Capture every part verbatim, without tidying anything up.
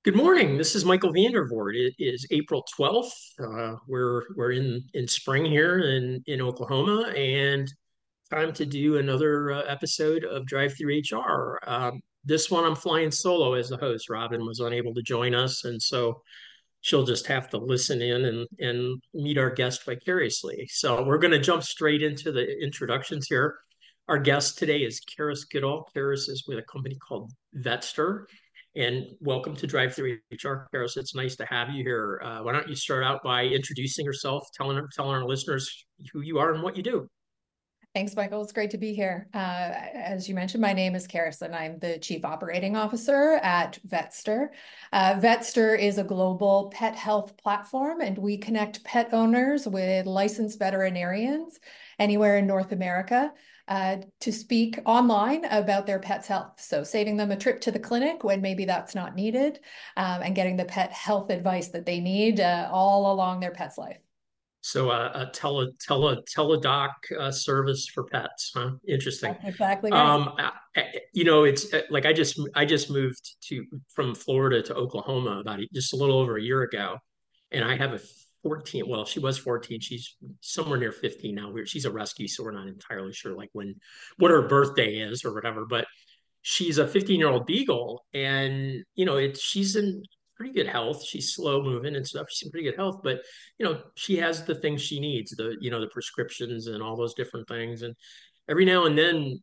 Good morning. This is Michael Vandervoort. It is April twelfth. Uh, we're we're in in spring here in in Oklahoma, and time to do another uh, episode of Drive Through H R. Um, this one I'm flying solo as the host. Robin was unable to join us, and so she'll just have to listen in and and meet our guest vicariously. So we're going to jump straight into the introductions here. Our guest today is Karis Goodall. Karis is with a company called Vetster. And welcome to Drive Through H R, Karis. It's nice to have you here. Uh, why don't you start out by introducing yourself, telling telling our listeners who you are and what you do? Thanks, Michael. It's great to be here. Uh, as you mentioned, my name is Karis, and I'm the Chief Operating Officer at Vetster. Uh, Vetster is a global pet health platform, and we connect pet owners with licensed veterinarians anywhere in North America uh, to speak online about their pet's health. So saving them a trip to the clinic when maybe that's not needed, um, and getting the pet health advice that they need uh, all along their pet's life. So uh, a tele tele teledoc uh, service for pets, huh? Interesting. That's exactly right. Um, I, I- you know, it's uh, like I just I just moved to from Florida to Oklahoma about a- just a little over a year ago, and I have a fourteen. Well, she was fourteen. She's somewhere near fifteen now. We're, she's a rescue, so we're not entirely sure like when what her birthday is or whatever. But she's a fifteen year old beagle, and you know, it she's in pretty good health. She's slow moving and stuff. She's in pretty good health, but you know, she has the things she needs, the you know, the prescriptions and all those different things. And every now and then,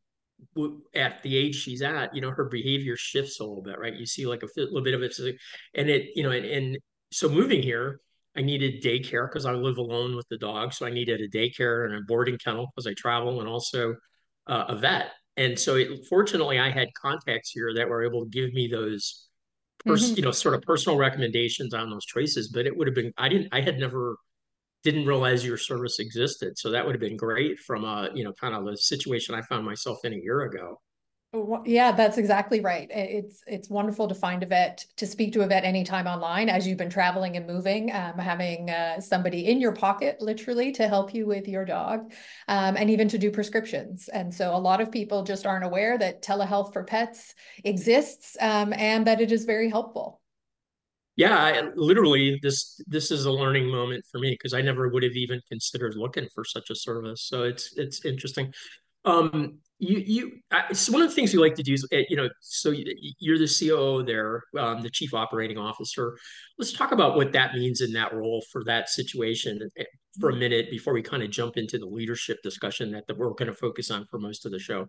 at the age she's at, you know, her behavior shifts a little bit, right? You see like a little bit of it, and it, you know, and, and so moving here, I needed daycare because I live alone with the dog, so I needed a daycare and a boarding kennel because I travel, and also uh, a vet. And so, it, fortunately, I had contacts here that were able to give me those, pers- you Mhm. know, sort of personal recommendations on those choices. But it would have been, I didn't, I had never didn't realize your service existed. So that would have been great from a, you know, kind of the situation I found myself in a year ago. Wh- Yeah, that's exactly right. I- It's it's wonderful to find a vet, to speak to a vet anytime online as you've been traveling and moving, um, having uh, somebody in your pocket, literally, to help you with your dog, um, and even to do prescriptions. And so a lot of people just aren't aware that telehealth for pets exists, um, and that it is very helpful. Yeah, I, literally, this this is a learning moment for me because I never would have even considered looking for such a service. So it's it's interesting. Um, you you I, so one of the things you like to do is, eh, you know, so you, you're the C O O there, um, the Chief Operating Officer. Let's talk about what that means in that role for that situation eh, for a minute before we kind of jump into the leadership discussion that, that we're going to focus on for most of the show.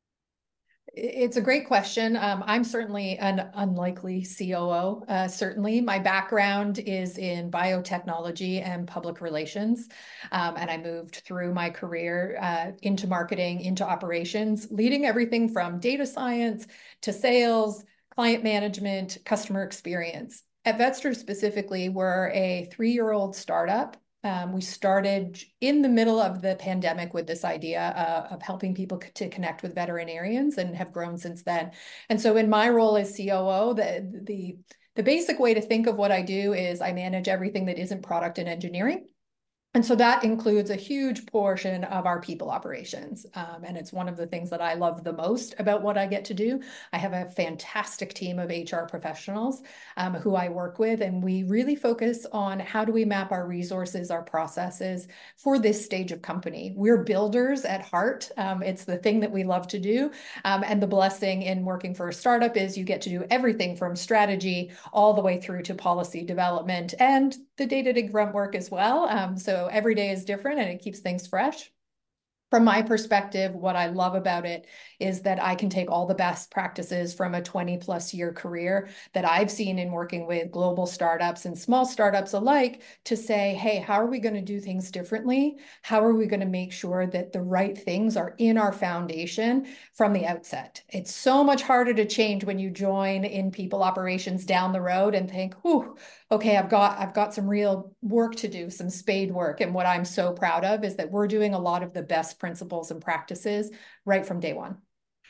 It's a great question. Um, I'm certainly an unlikely C O O. Uh, certainly, my background is in biotechnology and public relations, um, and I moved through my career uh, into marketing, into operations, leading everything from data science to sales, client management, customer experience. At Vetster specifically, we're a three-year-old startup. Um, we started in the middle of the pandemic with this idea uh, of helping people to connect with veterinarians and have grown since then. And so in my role as C O O, the, the, the basic way to think of what I do is I manage everything that isn't product and engineering. And so that includes a huge portion of our people operations. Um, and it's one of the things that I love the most about what I get to do. I have a fantastic team of H R professionals um, who I work with, and we really focus on how do we map our resources, our processes for this stage of company. We're builders at heart. Um, it's the thing that we love to do. Um, and the blessing in working for a startup is you get to do everything from strategy all the way through to policy development and the day-to-day grunt work as well. Um, so every day is different and it keeps things fresh. From my perspective, what I love about it is that I can take all the best practices from a twenty plus year career that I've seen in working with global startups and small startups alike to say, hey, how are we going to do things differently? How are we going to make sure that the right things are in our foundation from the outset? It's so much harder to change when you join in people operations down the road and think, whew, okay, I've got I've got some real work to do, some spade work. And what I'm so proud of is that we're doing a lot of the best principles and practices right from day one.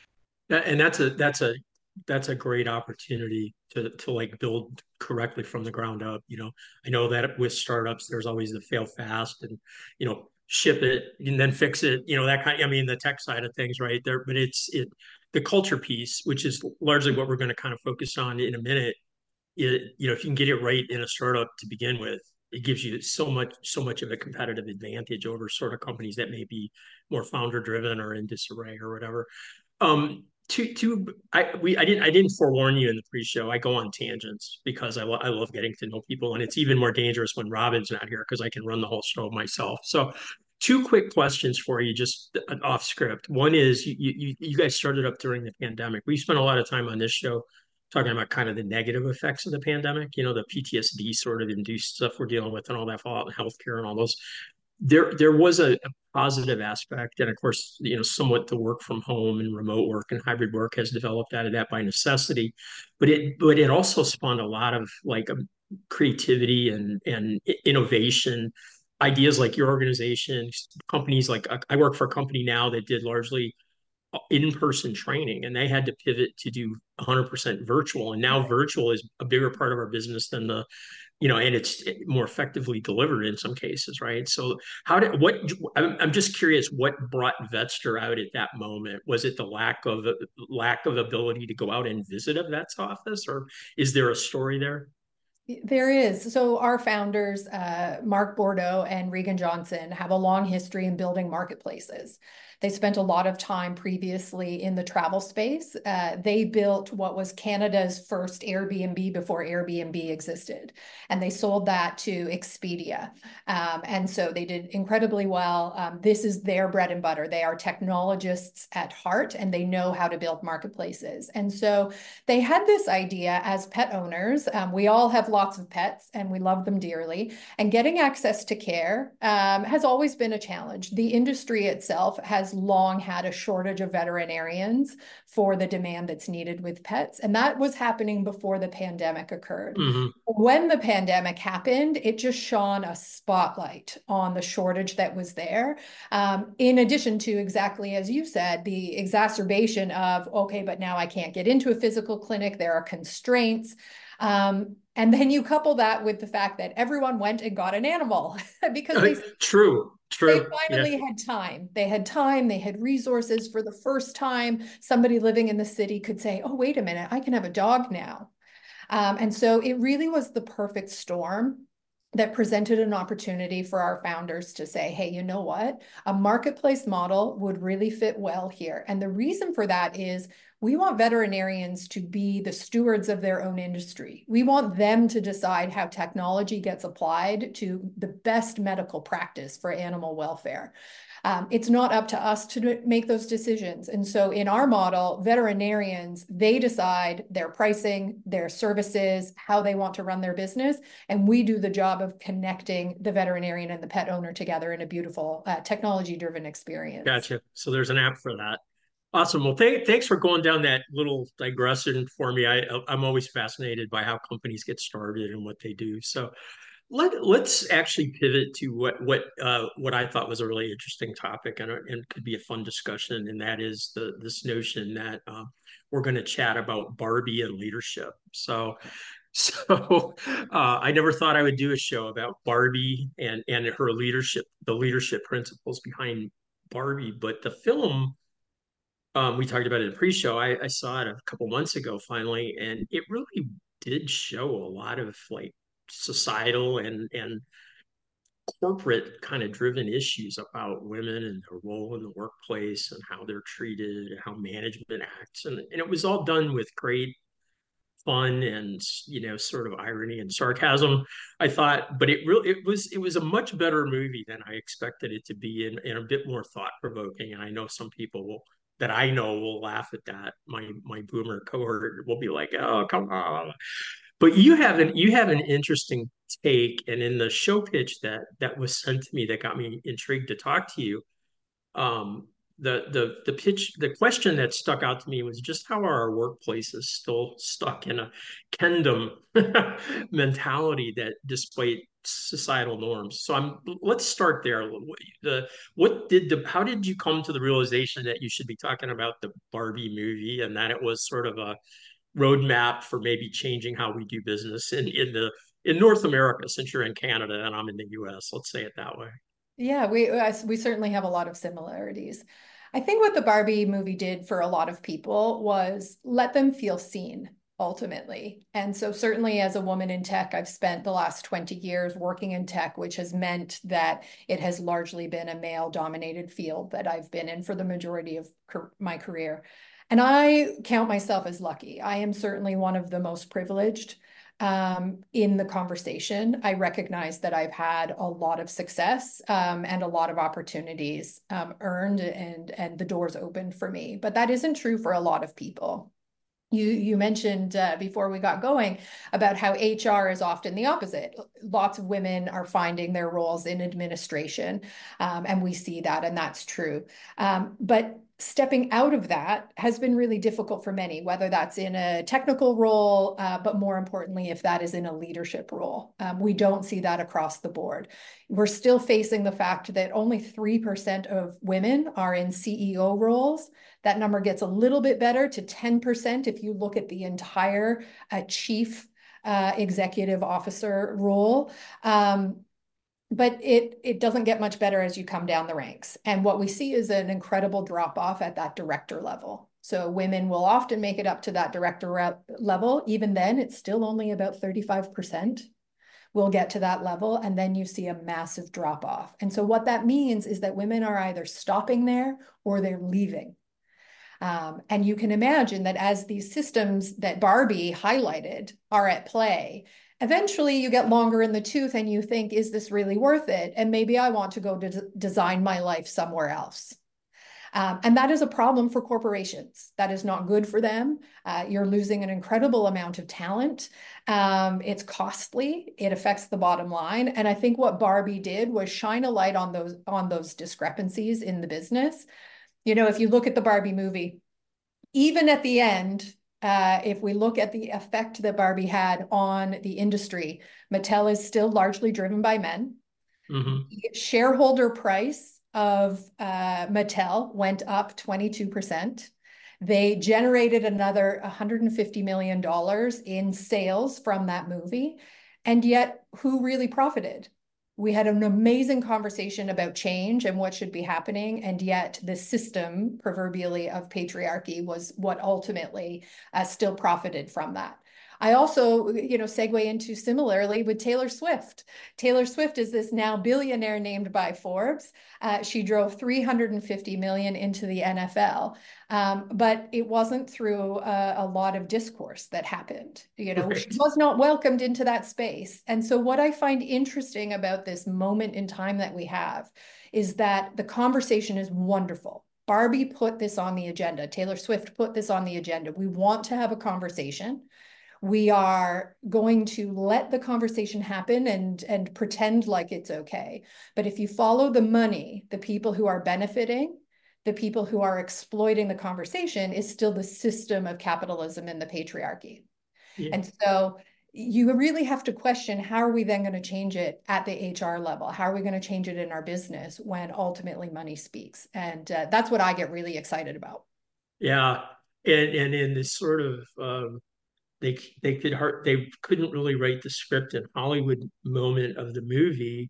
And that's a that's a that's a great opportunity to to like build correctly from the ground up. You know, I know that with startups, there's always the fail fast and you know ship it and then fix it. You know that kind. I mean, the tech side of things, right there. But it's it the culture piece, which is largely what we're going to kind of focus on in a minute. it, you know, if you can get it right in a startup to begin with, it gives you so much, so much of a competitive advantage over sort of companies that may be more founder driven or in disarray or whatever. Um, two, two, I we I didn't I didn't forewarn you in the pre-show. I go on tangents because I, lo- I love getting to know people, and it's even more dangerous when Robin's not here because I can run the whole show myself. So, two quick questions for you, just off script. One is you you you guys started up during the pandemic. We spent a lot of time on this show talking about kind of the negative effects of the pandemic. You know, the P T S D sort of induced stuff we're dealing with, and all that fallout in healthcare and all those. There, there was a, a positive aspect, and of course, you know, somewhat the work from home and remote work and hybrid work has developed out of that by necessity. But it, but it also spawned a lot of like um, creativity and and innovation, ideas like your organization, companies like I work for a company now that did largely in-person training, and they had to pivot to do one hundred percent virtual, and now virtual is a bigger part of our business than the, you know, and it's more effectively delivered in some cases, right? So how did what I'm, I'm just curious, what brought Vetster out at that moment? Was it the lack of lack of ability to go out and visit a vet's office, or is there a story there? There is. So our founders, uh, Mark Bordeaux and Regan Johnson, have a long history in building marketplaces. They spent a lot of time previously in the travel space. Uh, they built what was Canada's first Airbnb before Airbnb existed, and they sold that to Expedia. Um, and so they did incredibly well. Um, this is their bread and butter. They are technologists at heart, and they know how to build marketplaces. And so they had this idea as pet owners. Um, we all have lots of pets and we love them dearly. And getting access to care um, has always been a challenge. The industry itself has long had a shortage of veterinarians for the demand that's needed with pets. And that was happening before the pandemic occurred. Mm-hmm. When the pandemic happened, it just shone a spotlight on the shortage that was there. Um, in addition to, exactly as you said, the exacerbation of, okay, but now I can't get into a physical clinic, there are constraints. Um, and then you couple that with the fact that everyone went and got an animal because Uh, they true, they true, yeah. finally had time. They had time, they had resources. For the first time, somebody living in the city could say, oh, wait a minute, I can have a dog now. Um, and so it really was the perfect storm that presented an opportunity for our founders to say, hey, you know what? A marketplace model would really fit well here. And the reason for that is we want veterinarians to be the stewards of their own industry. We want them to decide how technology gets applied to the best medical practice for animal welfare. Um, it's not up to us to make those decisions. And so in our model, veterinarians, they decide their pricing, their services, how they want to run their business. And we do the job of connecting the veterinarian and the pet owner together in a beautiful uh, technology-driven experience. Gotcha. So there's an app for that. Awesome. Well, th thanks for going down that little digression for me. I I'm always fascinated by how companies get started and what they do. So let let's actually pivot to what what uh, what I thought was a really interesting topic, and, and could be a fun discussion, and that is the this notion that uh, we're going to chat about Barbie and leadership. So so uh, I never thought I would do a show about Barbie and and her leadership, the leadership principles behind Barbie, but the film um, we talked about it in pre-show. I, I saw it a couple months ago finally, and it really did show a lot of like societal and and corporate kind of driven issues about women and their role in the workplace and how they're treated, how management acts, and and it was all done with great fun and you know sort of irony and sarcasm. I thought, but it really it was it was a much better movie than I expected it to be, and, and a bit more thought provoking. And I know some people will that I know will laugh at that. My my boomer cohort will be like, "Oh, come on!" But you have an you have an interesting take, and in the show pitch that that was sent to me that got me intrigued to talk to you, um, the the the pitch the question that stuck out to me was just how are our workplaces still stuck in a kingdom mentality that despite societal norms. So I'm let's start there. The what did the how did you come to the realization that you should be talking about the Barbie movie and that it was sort of a roadmap for maybe changing how we do business in in the in North America, since you're in Canada and I'm in the U S. Let's say it that way. Yeah, we we certainly have a lot of similarities. I think what the Barbie movie did for a lot of people was let them feel seen. ultimately. And so certainly as a woman in tech, I've spent the last twenty years working in tech, which has meant that it has largely been a male dominated field that I've been in for the majority of my career. And I count myself as lucky. I am certainly one of the most privileged um, in the conversation. I recognize that I've had a lot of success um, and a lot of opportunities um, earned and, and the doors opened for me. But that isn't true for a lot of people. You, you mentioned uh, before we got going about how H R is often the opposite. Lots of women are finding their roles in administration, um, and we see that, and that's true. Um, but stepping out of that has been really difficult for many, whether that's in a technical role, uh, but more importantly, if that is in a leadership role. Um, we don't see that across the board. We're still facing the fact that only three percent of women are in C E O roles. That number gets a little bit better to ten percent if you look at the entire uh, chief uh, executive officer role. Um, but it, it doesn't get much better as you come down the ranks. And what we see is an incredible drop off at that director level. So women will often make it up to that director level. Even then, it's still only about thirty-five percent will get to that level. And then you see a massive drop off. And so what that means is that women are either stopping there or they're leaving. Um, and you can imagine that as these systems that Barbie highlighted are at play, eventually you get longer in the tooth and you think, is this really worth it? And maybe I want to go to design my life somewhere else. Um, and that is a problem for corporations. That is not good for them. Uh, you're losing an incredible amount of talent. Um, it's costly. It affects the bottom line. And I think what Barbie did was shine a light on those, on those discrepancies in the business. You know, if you look at the Barbie movie, even at the end, uh, if we look at the effect that Barbie had on the industry, Mattel is still largely driven by men. Mm-hmm. The shareholder price of uh, Mattel went up twenty-two percent. They generated another one hundred fifty million dollars in sales from that movie. And yet, who really profited? We had an amazing conversation about change and what should be happening. And yet the system, proverbially, of patriarchy was what ultimately uh, still profited from that. I also, you know, segue into similarly with Taylor Swift. Taylor Swift is this now billionaire named by Forbes. Uh, she drove three hundred fifty million into the N F L, um, but it wasn't through a, a lot of discourse that happened. You know, Right. she was not welcomed into that space. And so what I find interesting about this moment in time that we have is that the conversation is wonderful. Barbie put this on the agenda. Taylor Swift put this on the agenda. We want to have a conversation. We are going to let the conversation happen and, and pretend like it's okay. But if you follow the money, the people who are benefiting, the people who are exploiting the conversation is still the system of capitalism and the patriarchy. Yeah. And so you really have to question, how are we then going to change it at the H R level? How are we going to change it in our business when ultimately money speaks? And uh, that's what I get really excited about. Yeah. And, and in this sort of, um, They they could hard they couldn't really write the script in Hollywood moment of the movie.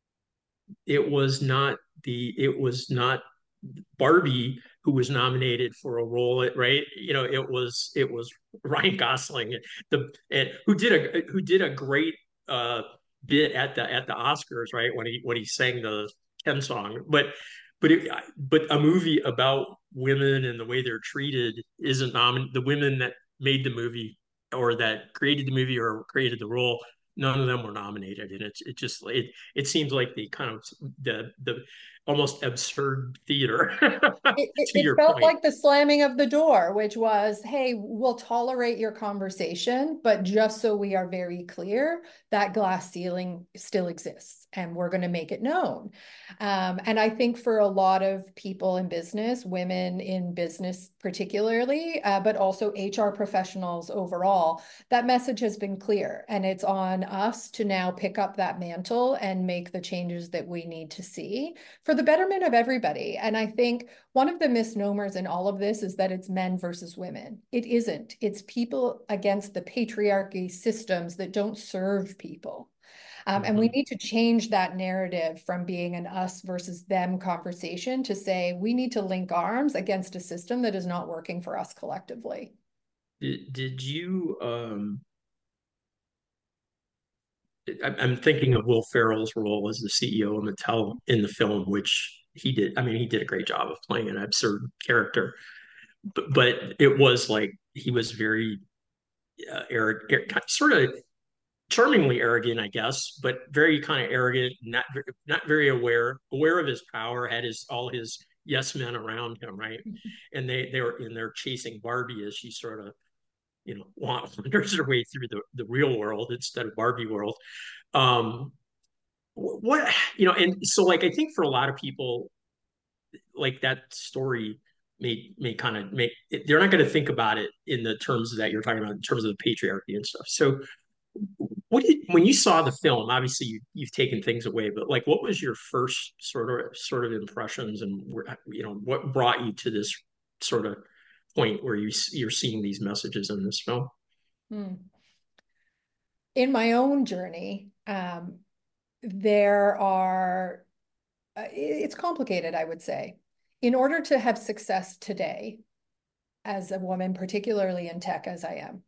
It was not the it was not Barbie who was nominated for a role, right? You know, it was it was Ryan Gosling, the and who did a who did a great uh bit at the at the Oscars, right? When he when he sang the Ken song, but but it, but a movie about women and the way they're treated isn't nominated. The women that made the movie or that created the movie or created the role, none of them were nominated, and it's it just it it seems like the kind of the the almost absurd theater. It, it, To it your felt point. like the slamming of the door, which was, hey, we'll tolerate your conversation, but just so we are very clear, that glass ceiling still exists and we're going to make it known. Um, and I think for a lot of people in business, women in business particularly, uh, but also H R professionals overall, that message has been clear. And it's on us to now pick up that mantle and make the changes that we need to see for the betterment of everybody. And I think one of the misnomers in all of this is that it's men versus women. It isn't. It's people against the patriarchy systems that don't serve people. Um, mm-hmm. And we need to change that narrative from being an us versus them conversation to say we need to link arms against a system that is not working for us collectively. Did, did you um I- I'm thinking of Will Ferrell's role as the C E O of Mattel in the film, which he did. I mean, he did a great job of playing an absurd character, but, but it was like he was very uh, arrogant, sort of charmingly arrogant, I guess, but very kind of arrogant, not not very aware, aware of his power, had his all his yes men around him, right? And they they were and they're chasing Barbie as she sort of you know wanders her way through the the real world instead of Barbie world. Um, what you know, and so like I think for a lot of people, like that story may may kind of make they're not going to think about it in the terms that you're talking about in terms of the patriarchy and stuff. So what did when you saw the film, obviously you, you've taken things away, but like what was your first sort of sort of impressions and you know what brought you to this sort of point where you you're seeing these messages in this film? Hmm. In my own journey, um, there are, uh, it's complicated, I would say. In order to have success today as a woman, particularly in tech as I am,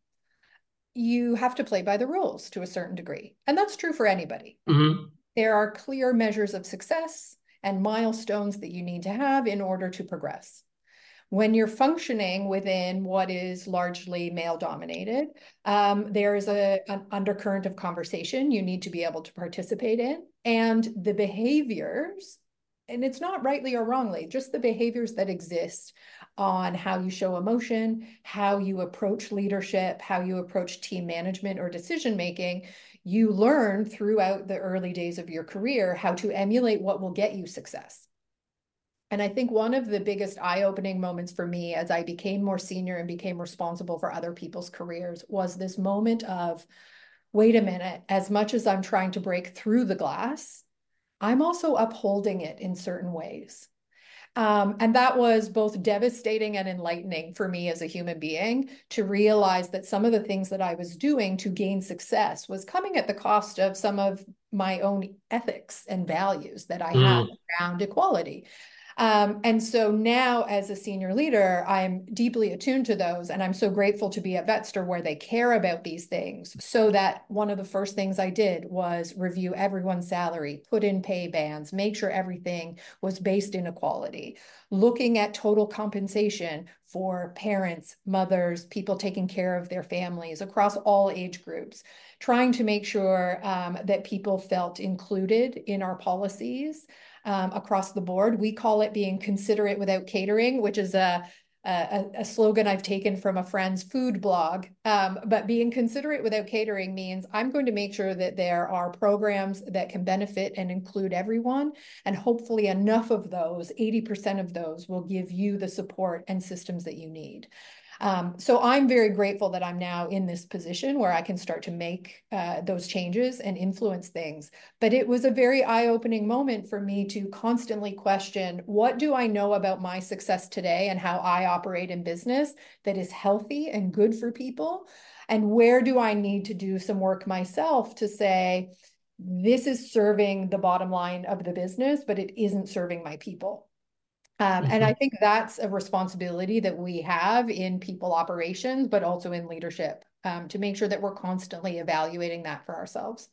you have to play by the rules to a certain degree. And that's true for anybody. Mm-hmm. There are clear measures of success and milestones that you need to have in order to progress. When you're functioning within what is largely male dominated, um, there is a, an undercurrent of conversation you need to be able to participate in. And the behaviors, and it's not rightly or wrongly, just the behaviors that exist on how you show emotion, how you approach leadership, how you approach team management or decision making, you learn throughout the early days of your career how to emulate what will get you success. And I think one of the biggest eye-opening moments for me as I became more senior and became responsible for other people's careers was this moment of, wait a minute, as much as I'm trying to break through the glass, I'm also upholding it in certain ways. Um, and that was both devastating and enlightening for me as a human being to realize that some of the things that I was doing to gain success was coming at the cost of some of my own ethics and values that I have Mm. around equality. Um, and so now as a senior leader, I'm deeply attuned to those. And I'm so grateful to be at Vetster where they care about these things. So that one of the first things I did was review everyone's salary, put in pay bands, make sure everything was based in equality, looking at total compensation for parents, mothers, people taking care of their families across all age groups, trying to make sure um, that people felt included in our policies um, across the board. We call it being considerate without catering, which is a, a, a slogan I've taken from a friend's food blog. Um, but being considerate without catering means I'm going to make sure that there are programs that can benefit and include everyone. And hopefully enough of those, eighty percent of those will give you the support and systems that you need. Um, so I'm very grateful that I'm now in this position where I can start to make uh, those changes and influence things. But it was a very eye-opening moment for me to constantly question, what do I know about my success today and how I operate in business that is healthy and good for people? And where do I need to do some work myself to say, this is serving the bottom line of the business, but it isn't serving my people. Um, and I Mhm. think that's a responsibility that we have in people operations, but also in leadership, um, to make sure that we're constantly evaluating that for ourselves.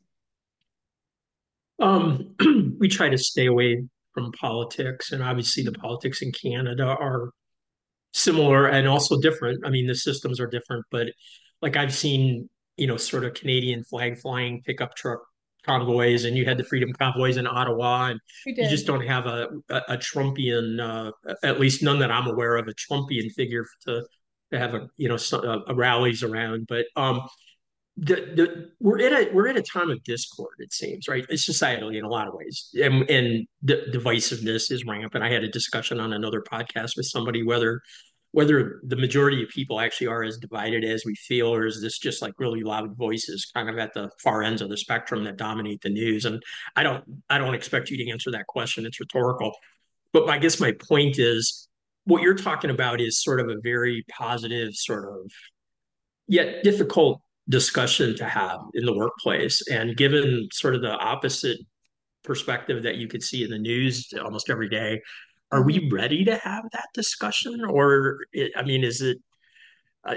Um, we try to stay away from politics, and obviously the politics in Canada are similar and also different. I mean, the systems are different, but like I've seen, you know, sort of Canadian flag flying pickup truck convoys, and you had the Freedom Convoys in Ottawa, and We you just did. don't have a a, a Trumpian, uh, at least none that I'm aware of, a Trumpian figure to to have a you know a, a rallies around. But um, the, the we're at a we're at a time of discord, it seems, right? It's societally in a lot of ways, and and the divisiveness is rampant. I had a discussion on another podcast with somebody whether whether the majority of people actually are as divided as we feel, or is this just like really loud voices kind of at the far ends of the spectrum that dominate the news? And I don't I don't expect you to answer that question. It's rhetorical. But I guess my point is what you're talking about is sort of a very positive, sort of yet difficult discussion to have in the workplace. And given sort of the opposite perspective that you could see in the news almost every day, are Mhm. we ready to have that discussion? Or, it, I mean, is it, I,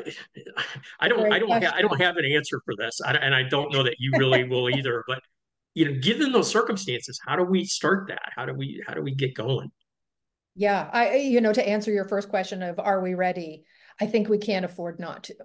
I don't, I Great don't have, I don't question. have an answer for this, I, and I don't know that you really will either. But you know, given those circumstances, how do we start that? How do we, how do we get going? Yeah, I, you know, to answer your first question of are we ready? I think we can't afford not to.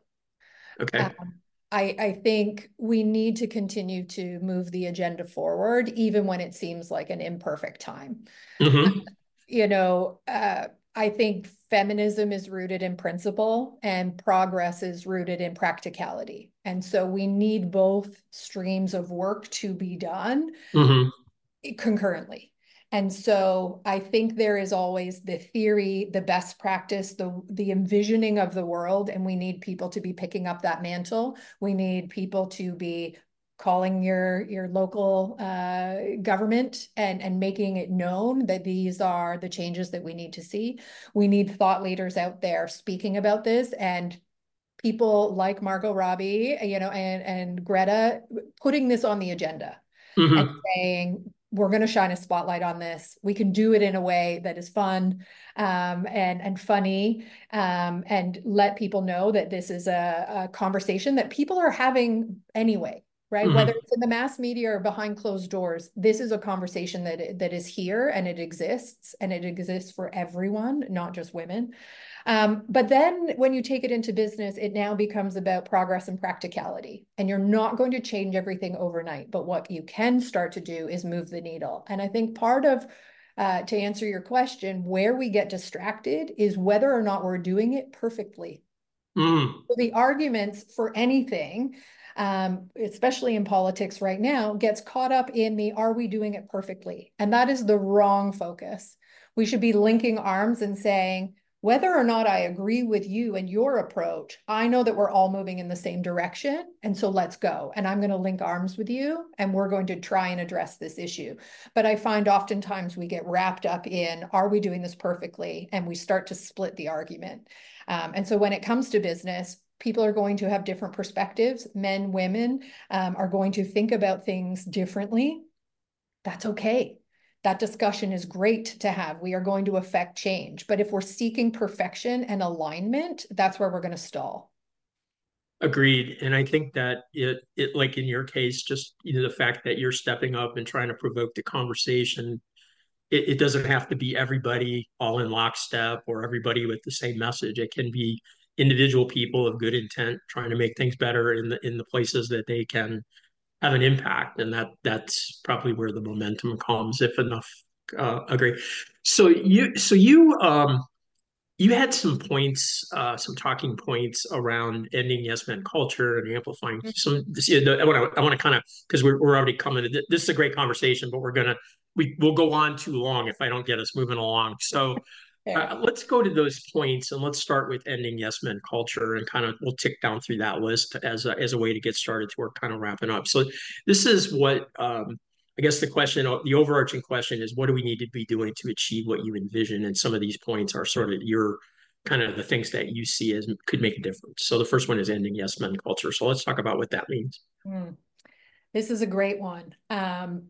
Okay. Um, I, I think we need to continue to move the agenda forward, even when it seems like an imperfect time. Hmm. You know, uh, I think feminism is rooted in principle and progress is rooted in practicality. And so we need both streams of work to be done Hmm. concurrently. And so I think there is always the theory, the best practice, the the envisioning of the world, and we need people to be picking up that mantle. We need people to be calling your your local uh, government and and making it known that these are the changes that we need to see. We need thought leaders out there speaking about this, and people like Margot Robbie, you know, and and Greta putting this on the agenda and Hmm. saying, we're going to shine a spotlight on this. We can do it in a way that is fun um, and, and funny um, and let people know that this is a, a conversation that people are having anyway, right? Whether Hmm. it's in the mass media or behind closed doors, this is a conversation that, that is here and it exists and it exists for everyone, not just women. Um, but then when you take it into business, it now becomes about progress and practicality. And you're not going to change everything overnight. But what you can start to do is move the needle. And I think part of, uh, to answer your question, where we get distracted is whether or not we're doing it perfectly. Hmm. So the arguments for anything, um, especially in politics right now, gets caught up in the are we doing it perfectly? And that is the wrong focus. We should be linking arms and saying, whether or not I agree with you and your approach, I know that we're all moving in the same direction. And so let's go. And I'm going to link arms with you and we're going to try and address this issue. But I find oftentimes we get wrapped up in, are we doing this perfectly? And we start to split the argument. Um, and so when it comes to business, people are going to have different perspectives. Men, women um, are going to think about things differently. That's okay. That discussion is great to have. We are going to affect change. But if we're seeking perfection and alignment, that's where we're going to stall. Agreed. And I think that it, it, like in your case, just you know, the fact that you're stepping up and trying to provoke the conversation, it, it doesn't have to be everybody all in lockstep or everybody with the same message. It can be individual people of good intent trying to make things better in the in the places that they can have an impact, and that that's probably where the momentum comes if enough uh, agree. So you so you um you had some points, uh, some talking points around ending yes men culture and amplifying some. See, the, I want to, I want to kind of because we're we're already coming. To, this is a great conversation, but we're gonna we we'll go on too long if I don't get us moving along. So Fair. uh, let's go to those points and let's start with ending yes men culture and kind of we'll tick down through that list as a, as a way to get started. To work kind of wrapping up. So this is what um, I guess the question, the overarching question is, what do we need to be doing to achieve what you envision? And some of these points are sort of your kind of the things that you see as could make a difference. So the first one is ending yes men culture. So let's talk about what that means. Mm. This is a great one. Um,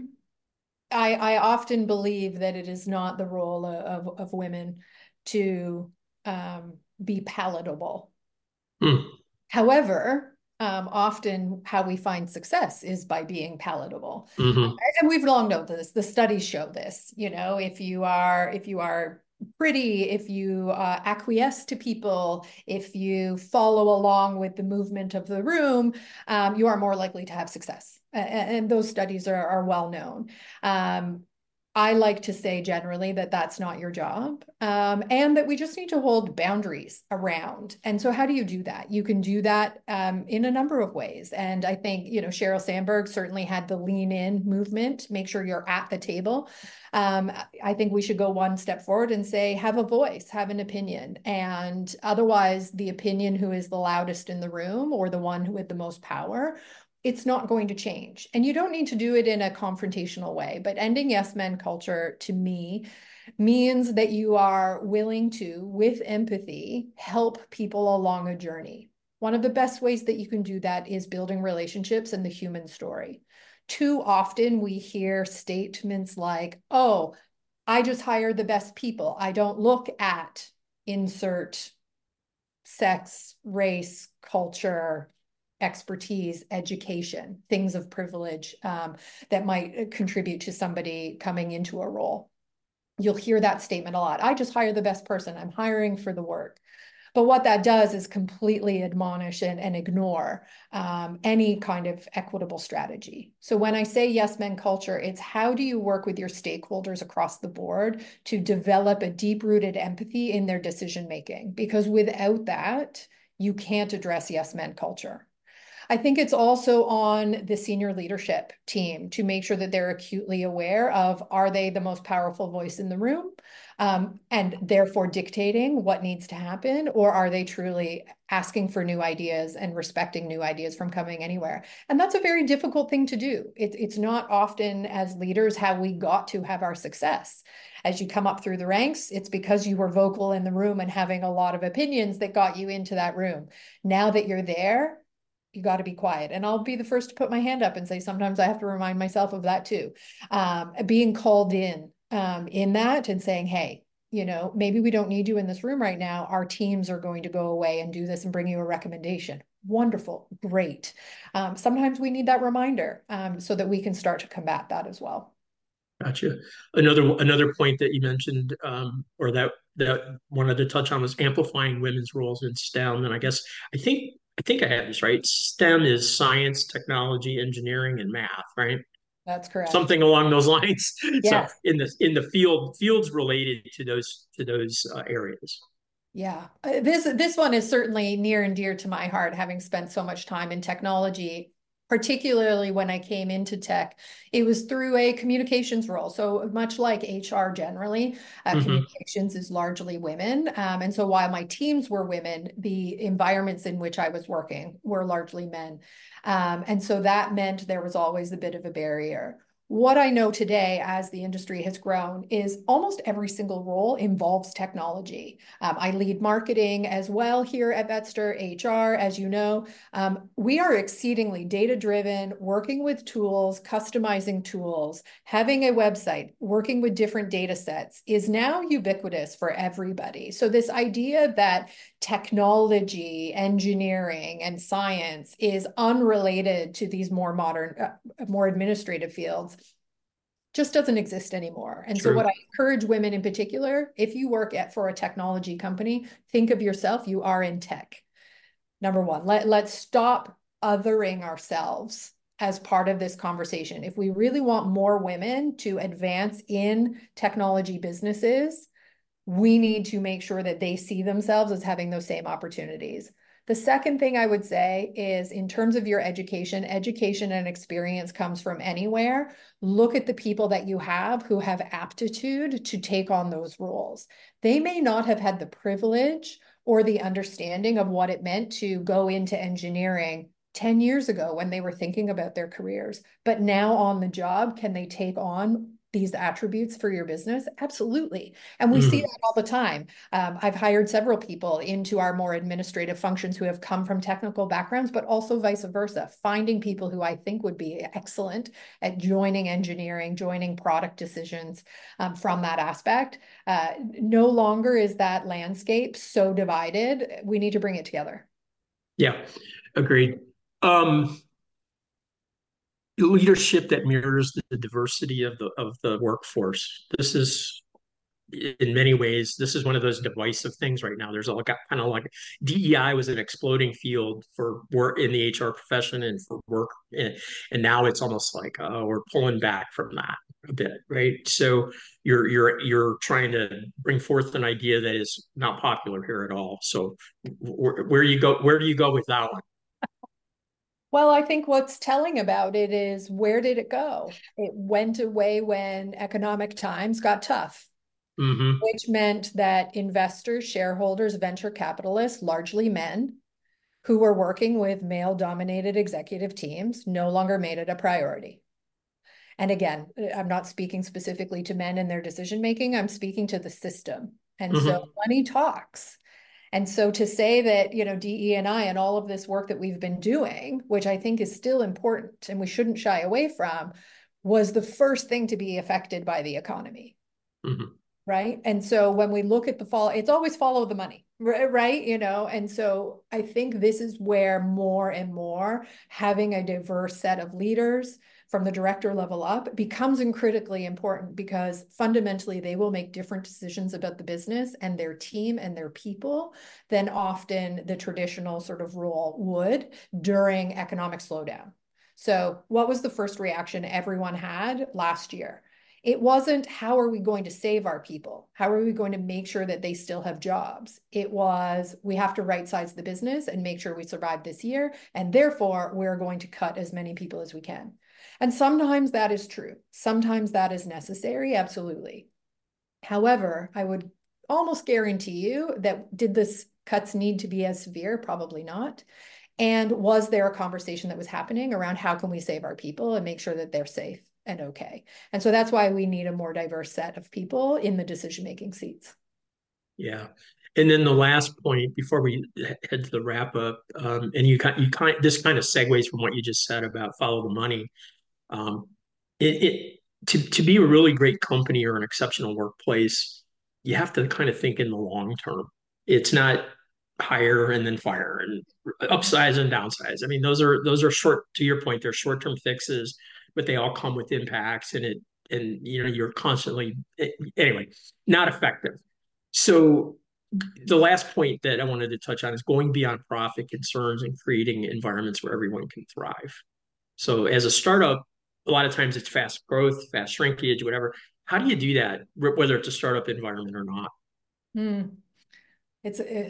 I, I often believe that it is not the role of, of women to um, be palatable. Hmm. However, um, often how we find success is by being palatable. Hmm. And we've long known this. The studies show this. You know, if you are if you are pretty, if you uh, acquiesce to people, if you follow along with the movement of the room, um, you are more likely to have success. And, and those studies are, are well known. Um, I like to say generally that that's not your job, um, and that we just need to hold boundaries around. And so, how do you do that? You can do that um, in a number of ways. And I think, you know, Sheryl Sandberg certainly had the lean in movement, make sure you're at the table. Um, I think we should go one step forward and say, have a voice, have an opinion. And otherwise, the opinion who is the loudest in the room or the one who with the most power, it's not going to change. And you don't need to do it in a confrontational way, but ending yes men culture to me means that you are willing to, with empathy, help people along a journey. One of the best ways that you can do that is building relationships and the human story. Too often we hear statements like, oh, I just hire the best people. I don't look at insert sex, race, culture, expertise, education, things of privilege um, that might contribute to somebody coming into a role. You'll hear that statement a lot. I just hire the best person. I'm hiring for the work. But what that does is completely admonish and, and ignore um, any kind of equitable strategy. So when I say yes men culture, it's how do you work with your stakeholders across the board to develop a deep-rooted empathy in their decision making? Because without that, you can't address yes men culture. I think it's also on the senior leadership team to make sure that they're acutely aware of, are they the most powerful voice in the room, um, and therefore dictating what needs to happen, or are they truly asking for new ideas and respecting new ideas from coming anywhere? And that's a very difficult thing to do. It, it's not often as leaders how we got to have our success. As you come up through the ranks, it's because you were vocal in the room and having a lot of opinions that got you into that room. Now that you're there, you got to be quiet. And I'll be the first to put my hand up and say, sometimes I have to remind myself of that too. Um, being called in um, in that and saying, hey, you know, maybe we don't need you in this room right now. Our teams are going to go away and do this and bring you a recommendation. Wonderful. Great. Um, sometimes we need that reminder um, so that we can start to combat that as well. Gotcha. Another another point that you mentioned, um, or that that wanted to touch on, was amplifying women's roles in STEM. And I guess I think I think I have this right. STEM is science, technology, engineering, and math, right? That's correct. Something along those lines. So Yes. in the in the field fields related to those to those uh, areas. Yeah, uh, this this one is certainly near and dear to my heart, having spent so much time in technology, particularly when I came into tech. It was through a communications role. So much like H R generally, uh, Hmm. communications is largely women. Um, and so while my teams were women, the environments in which I was working were largely men. Um, and so that meant there was always a bit of a barrier. What I know today, as the industry has grown, is almost every single role involves technology. Um, I lead marketing as well here at Vetster, H R, as you know. Um, we are exceedingly data-driven, working with tools, customizing tools, having a website, working with different data sets is now ubiquitous for everybody. So this idea that technology, engineering, and science is unrelated to these more modern, uh, more administrative fields just doesn't exist anymore. And so what True. I encourage women in particular, if you work at for a technology company, think of yourself, you are in tech. Number one, let, let's stop othering ourselves as part of this conversation. If we really want more women to advance in technology businesses, we need to make sure that they see themselves as having those same opportunities. The second thing I would say is, in terms of your education, education and experience comes from anywhere. Look at the people that you have who have aptitude to take on those roles. They may not have had the privilege or the understanding of what it meant to go into engineering ten years ago when they were thinking about their careers, but now on the job, can they take on these attributes for your business? Absolutely. And we see Hmm. that all the time. Um, I've hired several people into our more administrative functions who have come from technical backgrounds, but also vice versa, finding people who I think would be excellent at joining engineering, joining product decisions um, from that aspect. Uh, no longer is that landscape so divided. We need to bring it together. Yeah, agreed. Um, leadership that mirrors the diversity of the of the workforce. This is in many ways, this is one of those divisive things right now. There's a like, kind of like D E I was an exploding field for work in the H R profession and for work, and, and now it's almost like uh, we're pulling back from that a bit, right? So you're you're you're trying to bring forth an idea that is not popular here at all. So where, where you go, where do you go with that one? Well, I think what's telling about it is, where did it go? It went away when economic times got tough, Hmm. which meant that investors, shareholders, venture capitalists, largely men, who were working with male-dominated executive teams, no longer made it a priority. And again, I'm not speaking specifically to men and their decision-making, I'm speaking to the system. And so Hmm. money talks. And so to say that, you know, D E and I and all of this work that we've been doing, which I think is still important and we shouldn't shy away from, was the first thing to be affected by the economy. Hmm. right? And so when we look at the fall, it's always follow the money, right? You know, and so I think this is where more and more having a diverse set of leaders from the director level up becomes critically important, because fundamentally they will make different decisions about the business and their team and their people than often the traditional sort of role would during economic slowdown. So what was the first reaction everyone had last year? It wasn't, how are we going to save our people? How are we going to make sure that they still have jobs? It was, we have to right size the business and make sure we survive this year. And therefore, we're going to cut as many people as we can. And sometimes that is true. Sometimes that is necessary, absolutely. However, I would almost guarantee you that, did this cuts need to be as severe? Probably not. And was there a conversation that was happening around how can we save our people and make sure that they're safe and okay? And so that's why we need a more diverse set of people in the decision-making seats. Yeah. And then the last point before we head to the wrap up, um, and you kind you kind this kind of segues from what you just said about follow the money. Um, it, it to to be a really great company or an exceptional workplace, you have to kind of think in the long term. It's not hire and then fire and upsize and downsize. I mean, those are those are short, to your point, they're short-term fixes, but they all come with impacts, and it and you know you're constantly anyway, not effective. So the last point that I wanted to touch on is going beyond profit concerns and creating environments where everyone can thrive. So as a startup, a lot of times it's fast growth, fast shrinkage, whatever. How do you do that, whether it's a startup environment or not? Hmm. It's, it,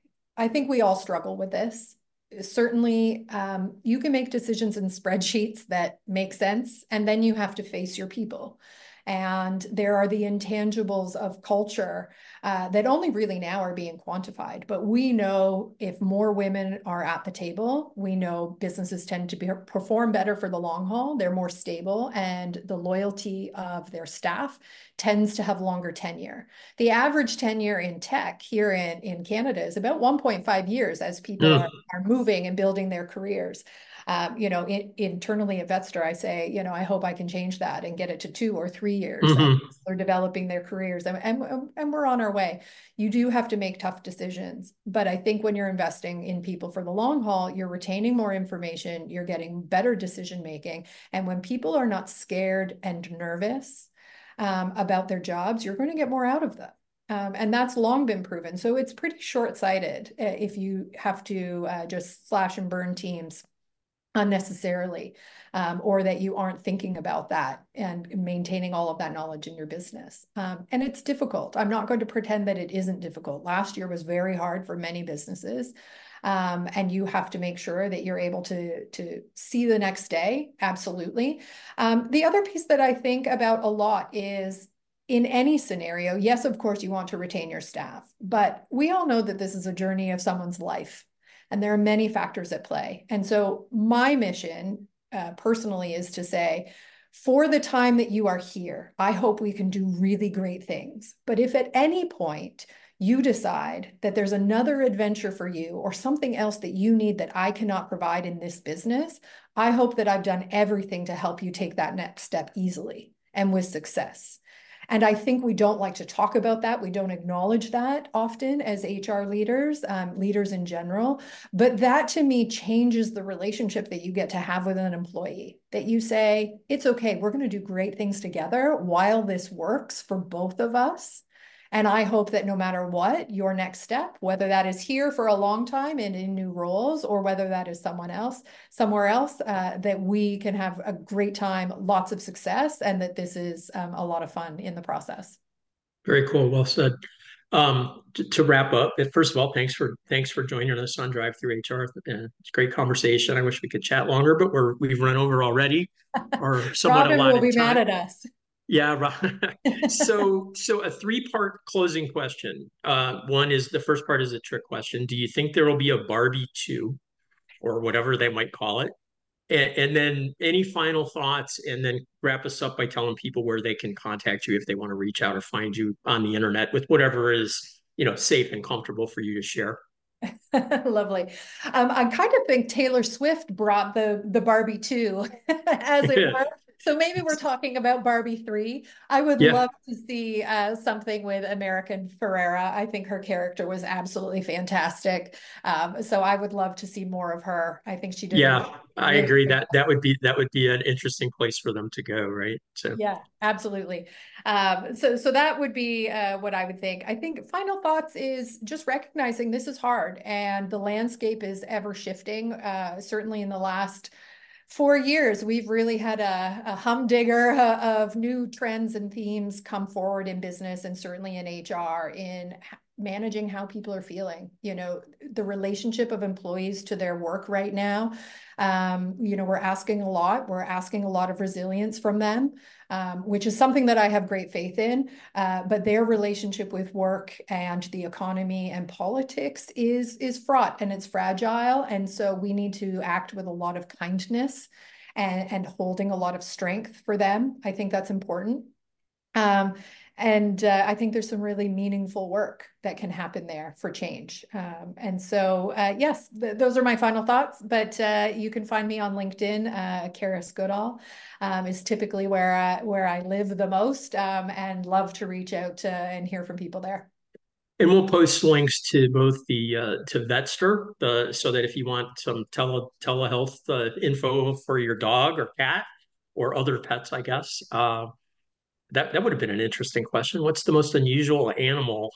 I think we all struggle with this. Certainly, um, you can make decisions in spreadsheets that make sense, and then you have to face your people. And there are the intangibles of culture uh, that only really now are being quantified. But we know if more women are at the table, we know businesses tend to be, perform better for the long haul. They're more stable, and the loyalty of their staff tends to have longer tenure. The average tenure in tech here in, in Canada is about one point five years as people Mm. are, are moving and building their careers. Um, you know, in, internally at Vetster, I say, you know, I hope I can change that and get it to two or three years. And Mm-hmm. they're developing their careers, and, and, and we're on our way. You do have to make tough decisions. But I think when you're investing in people for the long haul, you're retaining more information, you're getting better decision making. And when people are not scared and nervous um, about their jobs, you're going to get more out of them. Um, and that's long been proven. So it's pretty short-sighted uh, if you have to uh, just slash and burn teams unnecessarily, um, or that you aren't thinking about that and maintaining all of that knowledge in your business. Um, and it's difficult. I'm not going to pretend that it isn't difficult. Last year was very hard for many businesses. Um, and you have to make sure that you're able to, to see the next day. Absolutely. Um, the other piece that I think about a lot is, in any scenario, yes, of course, you want to retain your staff, but we all know that this is a journey of someone's life. And there are many factors at play. And so my mission uh, personally is to say, for the time that you are here, I hope we can do really great things. But if at any point you decide that there's another adventure for you or something else that you need that I cannot provide in this business, I hope that I've done everything to help you take that next step easily and with success. And I think we don't like to talk about that. We don't acknowledge that often as H R leaders, um, leaders in general. But that to me changes the relationship that you get to have with an employee. That you say, it's okay, we're going to do great things together while this works for both of us. And I hope that no matter what, your next step, whether that is here for a long time and in new roles, or whether that is someone else, somewhere else, uh, that we can have a great time, lots of success, and that this is um, a lot of fun in the process. Very cool. Well said. Um, to, to wrap up, first of all, thanks for thanks for joining us on Drive Through H R. Uh, It's a great conversation. I wish we could chat longer, but we're we've run over already, or somewhat Robin will allotted be mad time. at us. Yeah, right. So, so a three-part closing question. Uh, one is the first part is a trick question. Do you think there will be a Barbie two or whatever they might call it? And, and then any final thoughts, and then wrap us up by telling people where they can contact you if they want to reach out or find you on the internet with whatever is, you know, safe and comfortable for you to share. Lovely. Um, I kind of think Taylor Swift brought the the Barbie too, as it were. So maybe we're talking about Barbie three. I would Yeah, love to see uh, something with American Ferrera. I think her character was absolutely fantastic. Um, so I would love to see more of her. I think she did a yeah, I really agree great. that that would be that would be an interesting place for them to go, right? So, Yeah, absolutely. Um, so, so that would be uh, what I would think. I think final thoughts is just recognizing this is hard and the landscape is ever shifting. Uh, certainly in the last four years, we've really had a, a humdinger uh, of new trends and themes come forward in business and certainly in H R in h- managing how people are feeling. You know, the relationship of employees to their work right now. Um, you know, we're asking a lot. We're asking a lot of resilience from them, um, which is something that I have great faith in. Uh, but their relationship with work and the economy and politics is is fraught and it's fragile. And so we need to act with a lot of kindness and, and holding a lot of strength for them. I think that's important. Um, and uh, I think there's some really meaningful work that can happen there for change. Um, and so, uh, yes, th those are my final thoughts. But uh, you can find me on LinkedIn. Uh, Karis Goodall um, is typically where I, where I live the most, um, and love to reach out to, and hear from people there. and we'll post links to both the uh, to Vetster, the so that if you want some tele telehealth uh, info for your dog or cat or other pets, I guess. Uh, that that would have been an interesting question. What's the most unusual animal?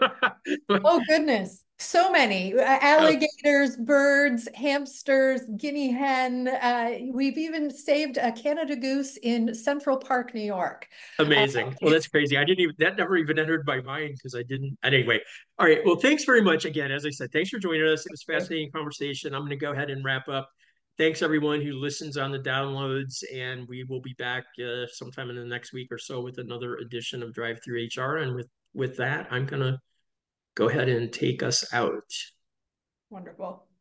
Oh goodness, so many. Uh, Oh, alligators, birds, hamsters, guinea hen. Uh, we've even saved a Canada goose in Central Park, New York. Uh, amazing. Well, that's crazy. I didn't even that never even entered my mind because I didn't. Anyway, all right. Well, thanks very much again. As I said, thanks for joining us. It was a fascinating conversation. I'm going to go ahead and wrap up. Thanks everyone who listens on the downloads, and we will be back uh, sometime in the next week or so with another edition of Drive Through H R. And with with that, I'm going to go ahead and take us out. Wonderful.